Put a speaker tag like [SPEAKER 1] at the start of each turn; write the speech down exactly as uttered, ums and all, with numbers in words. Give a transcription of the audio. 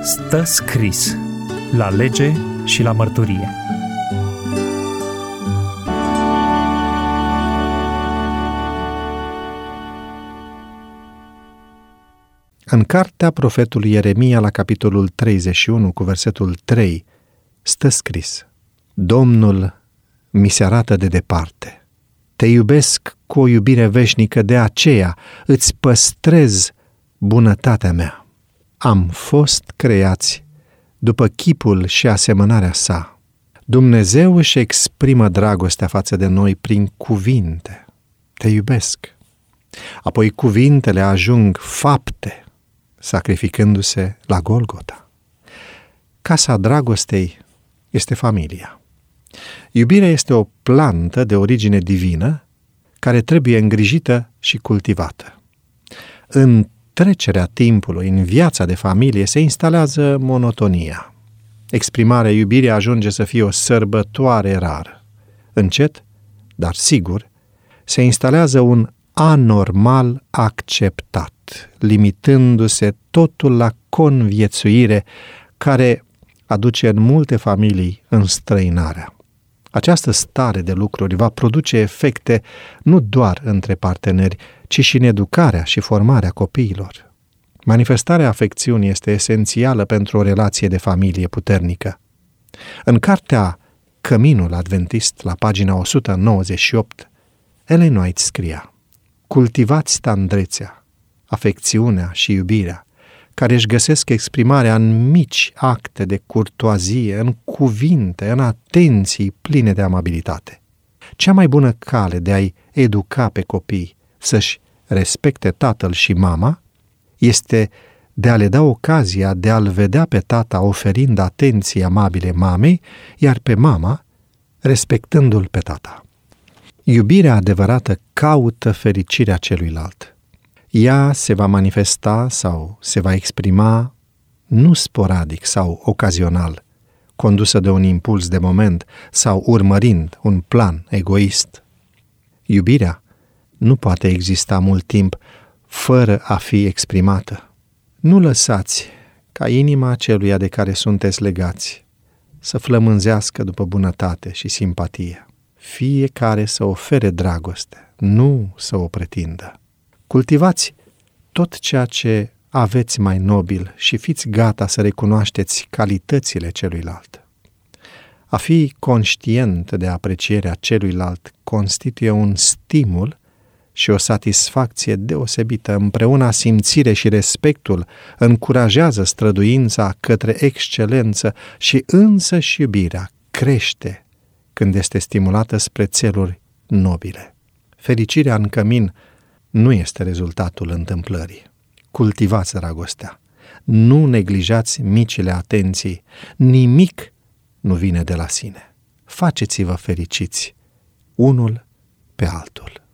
[SPEAKER 1] Stă scris la lege și la mărturie.
[SPEAKER 2] În cartea profetului Ieremia, la capitolul treizeci și unu, cu versetul trei, stă scris: Domnul mi se arată de departe. Te iubesc cu o iubire veșnică, de aceea îți păstrez bunătatea mea. Am fost creați după chipul și asemănarea sa. Dumnezeu își exprimă dragostea față de noi prin cuvinte. Te iubesc. Apoi cuvintele ajung fapte, sacrificându-se la Golgota. Casa dragostei este familia. Iubirea este o plantă de origine divină care trebuie îngrijită și cultivată. În trecerea timpului, în viața de familie, se instalează monotonia. Exprimarea iubirii ajunge să fie o sărbătoare rară. Încet, dar sigur, se instalează un anormal acceptat, limitându-se totul la conviețuire, care aduce în multe familii înstrăinarea. Această stare de lucruri va produce efecte nu doar între parteneri, ci și în educarea și formarea copiilor. Manifestarea afecțiunii este esențială pentru o relație de familie puternică. În cartea Căminul Adventist, la pagina o sută nouăzeci și opt, Ellen White scria: cultivați tandrețea, afecțiunea și iubirea, care își găsesc exprimarea în mici acte de curtoazie, în cuvinte, în atenții pline de amabilitate. Cea mai bună cale de a-i educa pe copii să-și respecte tatăl și mama este de a le da ocazia de a-l vedea pe tata oferind atenții amabile mamei, iar pe mama respectându-l pe tata. Iubirea adevărată caută fericirea celuilalt. Ea se va manifesta sau se va exprima nu sporadic sau ocazional, condusă de un impuls de moment sau urmărind un plan egoist. Iubirea nu poate exista mult timp fără a fi exprimată. Nu lăsați ca inima celuia de care sunteți legați să flămânzească după bunătate și simpatie. Fiecare să ofere dragoste, nu să o pretindă. Cultivați tot ceea ce aveți mai nobil și fiți gata să recunoașteți calitățile celuilalt. A fi conștient de aprecierea celuilalt constituie un stimul și o satisfacție deosebită. Împreună simțire și respectul încurajează străduința către excelență și însăși iubirea crește când este stimulată spre țeluri nobile. Fericirea în cămin nu este rezultatul întâmplării. Cultivați dragostea. Nu neglijați micile atenții. Nimic nu vine de la sine. Faceți-vă fericiți unul pe altul.